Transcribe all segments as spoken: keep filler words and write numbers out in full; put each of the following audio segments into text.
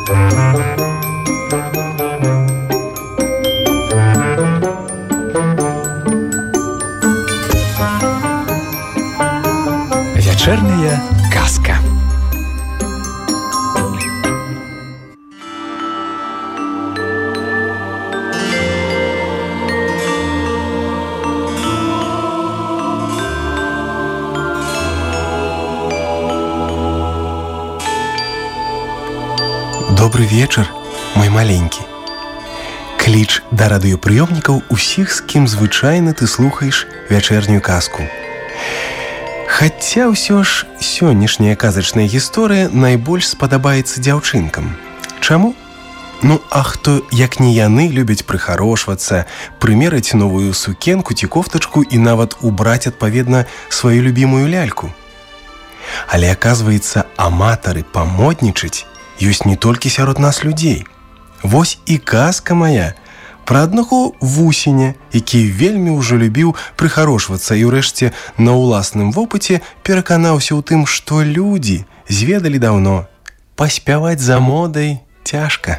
Вечерняя казка. Добрый вечер, мой маленькі. Кліч да радыёпрыёмнікаў усіх, з кім звычайна ты слухаеш вячэрнюю казку. Хаця ўсё ж сённяшняя казачная гісторыя найбольш спадабаецца дзяўчынкам. Чаму? Ну, а хто, як не яны, любяць прыхарошвацца, прымерыць новую сукенку ці кофтачку і нават убраць, адпаведна, сваю любімую ляльку. Але, аказваецца, аматары памоднічаць ёсць не толькі сярод нас людзей. Вось і казка моя пра аднаго вусеня, які вельмі ўжо любіў прыхарошвацца і ўрэшце на ўласным вопыце пераканаўся ў тым, што людзі зведалі даўно. Паспяваць за модай цяжка.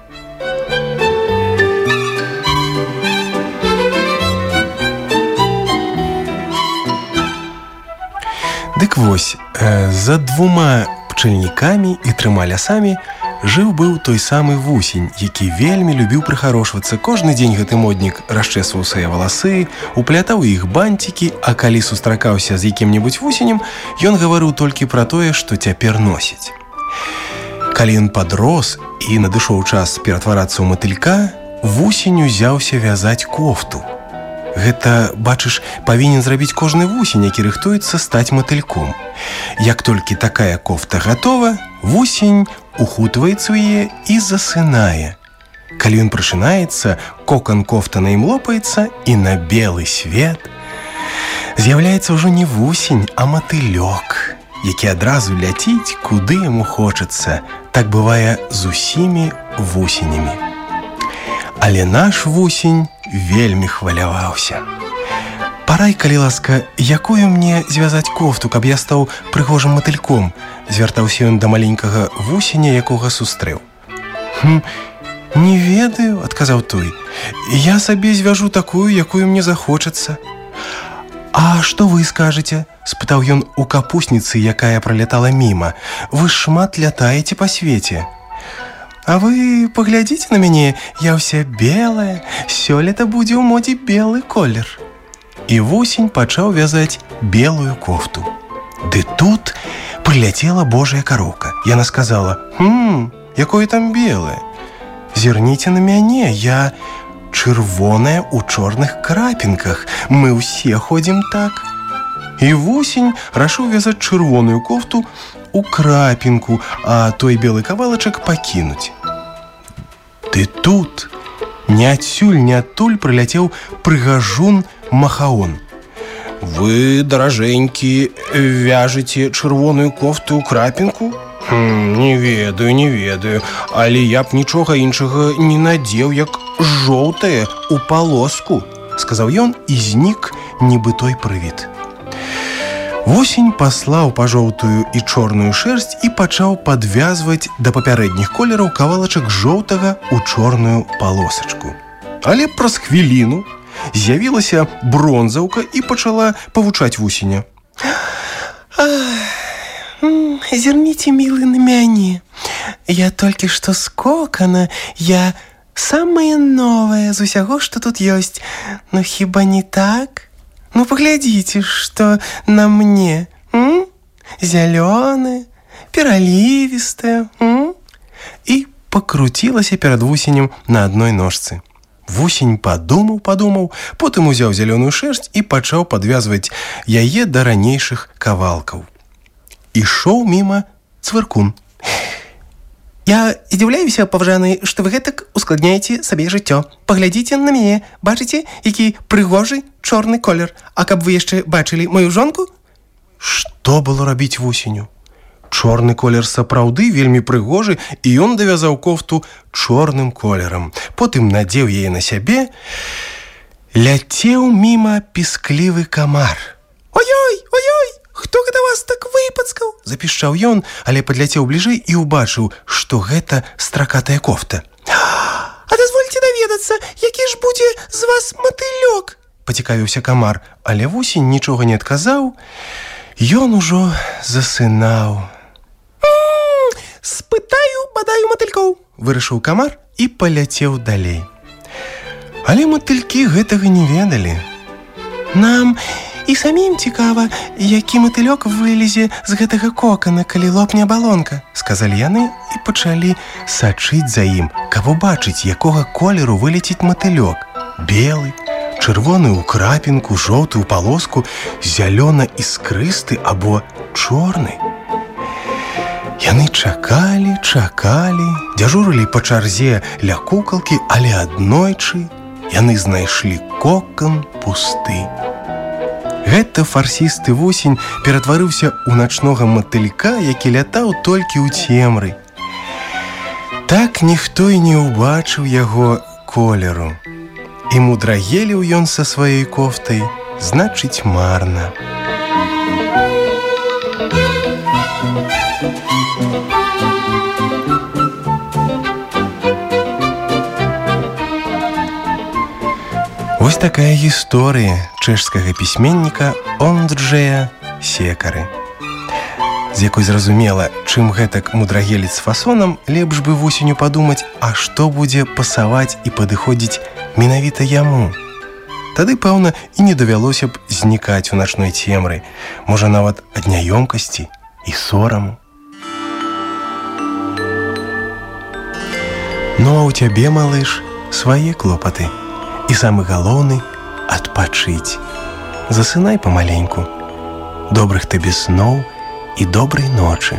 Дык вось, за двума пчальнікамі і трыма лясамі жыў быў той самы вусень, які вельмі любіў прыхарошвацца. Кожны дзень гэты моднік расчэсваў свае валасы, уплятаў іх банцікі, а калі сустракаўся з якім-небудзь вусенем, ён гаварыў толькі пра тое, што цяпер носіць. Калі ён падрос і надышоў час ператварацца ў матылька, вусень узяўся вязаць кофту. Гэта, бачыш, павінен зрабіць кожны вусень, які рыхтуецца стаць матыльком. Як толькі такая кофта гатова, вусень ухутваецца ў яе і засынае. Калі ён прачынаецца, кокан кофта на ім лопаецца, і на белы свет з'яўляецца ўжо не вусень, а матылёк, які адразу ляціць, куды яму хочацца. Так бывае з усімі вусенямі. Але наш вусень вельмі хваляваўся. «Парай, калі ласка, якую мне звязаць кофту, каб я стаў прыгожым матыльком?» звяртаўся ён да маленькага вусеня, якога сустрэў. «Хм, не ведаю», — адказаў той. «Я сабе звяжу такую, якую мне захочацца». «А што вы скажаце?» — спытаў ён у капусніцы, якая пралятала міма. «Вы шмат лятаеце па свеце». «А вы паглядзіце на мяне, я ўся белая, сёлета будзе ў модзе белы колер». І вусень пачаў вязаць белую кофту. Ды тут прыляцела божая кароўка. Яна сказала: «Хм, якое там белае? Зірніце на мяне, я чырвоная ў чорных крапінках. Мы ўсе ходзім так». І вусень рашыў вязаць чырвоную кофту у крапінку, а той белы кавалачак пакінуць. Ды тут ні адсюль, ні адтуль прыляцеў прыгажун Махаон. «Вы, даражэнькі, вяжаце чырвоную кофту ў крапінку? Хм, не ведаю, не ведаю, але я б нічога іншага не надзеў, як жоўтае ў палоску», — сказаў ён і знік, нібы той прывід. Вусень паслаў па жоўтую і чорную шэрсць і пачаў падвязваць да папярэдніх колераў кавалачак жоўтага ў чорную палосачку. Але праз хвіліну з'явілася бронзаўка і пачала павучаць вусеня. «Зірніце, мілы, на мяне. Я толькі што з кокана, я самая новая з усяго, што тут ёсць. Ну хіба не так? Ну паглядзіце, што на мне. М? Зялёнае, пералівістае». І пакруцілася перад вусенем на адной ножцы. Вусень падумаў, падумаў, потым узяў зялёную шэрсць і пачаў падвязваць яе да ранейшых кавалкаў. Ішоў міма цвыркун. «Я здзіўляюся, паважаны, што вы гэтак ускладняеце сабе жыццё. Паглядзіце на мяне, бачыце, які прыгожы чорны колер. А каб вы яшчэ бачылі мою жонку?» Што было рабіць вусеню? Чорны колер сапраўды вельмі прыгожы, і ён давязаў кофту чорным колерам. Потым надзеў яе на сябе. Ляцеў міма пісклівы камар. «Ой-ой, ой-ой, хто гэта вас так выпацкаў? Запішчаў ён, але падляцеў бліжэй і ўбачыў, што гэта стракатая кофта. А дазвольце даведацца, які ж будзе з вас матылёк? Пацікавіўся камар, але вусень нічога не адказаў. Ён ужо засынаў. Спытаю, бадаю матылькоў, вырашыў камар і паляцеў далей. Але матылькі гэтага не ведалі. Нам і самім цікава, які матылёк вылезе з гэтага кокана, калі лопне абалонка, сказалі яны і пачалі сачыць за ім, каб убачыць, якога колеру вылеціць матылёк. Белы, чырвоны ў крапінку, жоўты ў палоску, зялёна-іскрысты або чорны. Яны чакалі, чакалі, дзяжурылі па чарзе ля кукалкі, але аднойчы яны знайшлі кокан пусты. Гэта фарсісты вусень ператварыўся ў начнога матылька, які лятаў толькі ў цемры. Так ніхто і не ўбачыў яго колеру. І мудрагеліў ён са сваёй кофтай, значыць, марна. Вось такая гісторыя чэшскага пісьменніка Онджэя Секары, з якой зразумела, чым гэтак мудрагеліць з фасонам, лепш бы вусеню падумаць, а што будзе пасаваць і падыходзіць менавіта яму. Тады, пэўна, і не давялося б знікаць у начной цемры, можа, нават ад няёмкасці і сораму. Ну, а ў цябе, малыш, свае клопаты. І самы галоўны – адпачыць. Засынай памаленьку. Добрых табе сноў і добрай ночы.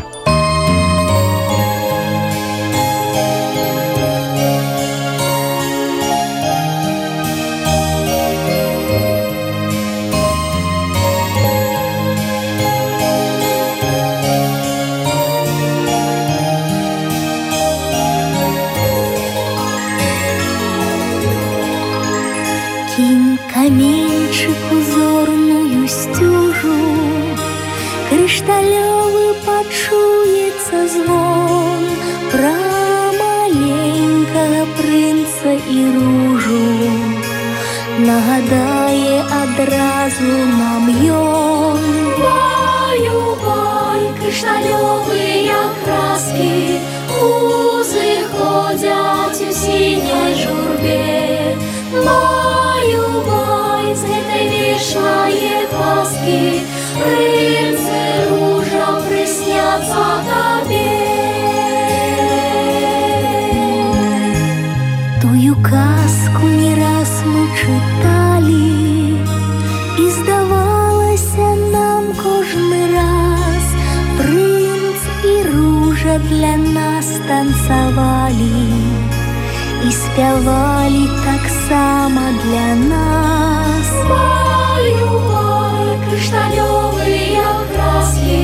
Кинь каменьчик узорную стюжу, крышталёвы пачуецца звон пра маленькага прынца і ружу. Нагадае адразу нам ён. Баю-бай, крышталёвыя краски узыходзяць у сіняй журбе. Баю-бай, з гэтай вечнае казкі прынцы ружа прысняцца табе. Тую казку не раз мы чыталі, і здавалася нам кожны раз, прынц і ружа для нас танцавалі і спявалі таксама для нас. Баю-бай, крышталёвыя краски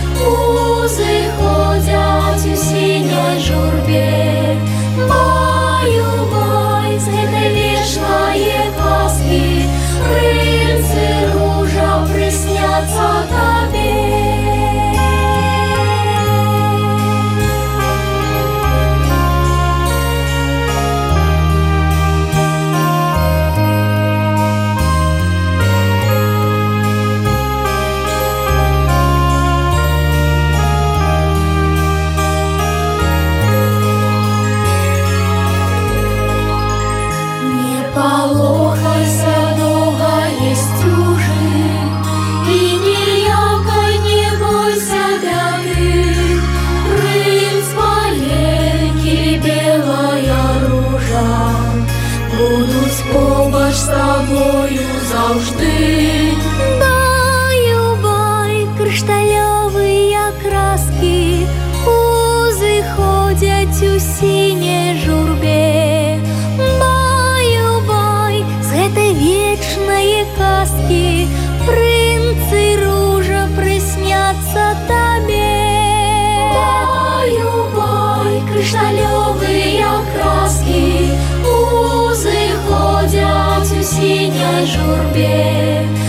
узыходзяць у сіняй журбе. Баю-бай, з гэтай вечнае казкі прынцы ружа прысняцца табе. Будуць побач з табою заўжды. Баю-бай, крышталёвыя краски узыходзяць у сіняй журбе. Баю-бай, з гэтай вечнае казкі прынцы ружа прысняцца табе. Баю-бай, крышталёвыя краски узыходзяць у сіняй журбе.